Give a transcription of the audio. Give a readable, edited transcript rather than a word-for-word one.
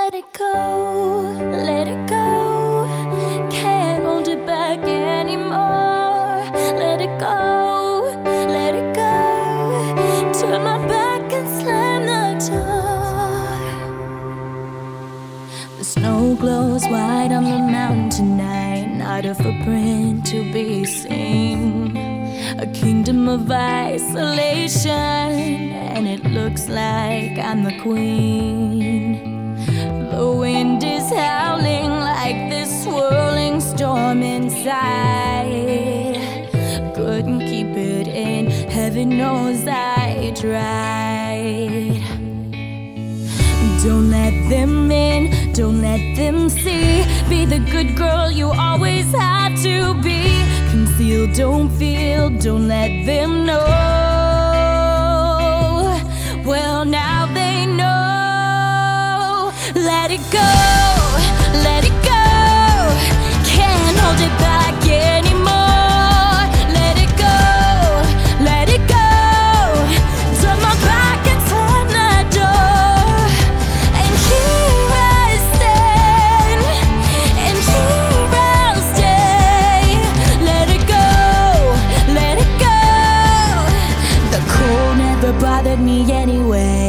let it go, let it go. Can't hold it back anymore. Let it go, let it go. Turn my back and slam the door. The snow glows white on the mountain tonight, not a footprint to be seen. A kingdom of isolation, and it looks like I'm the queen. The wind is howling like this swirling storm inside. Couldn't keep it in, heaven knows I tried. Don't let them in, don't let them see. Be the good girl you always had to be. Conceal, don't feel, don't let them know. Well, now they know. Let it go.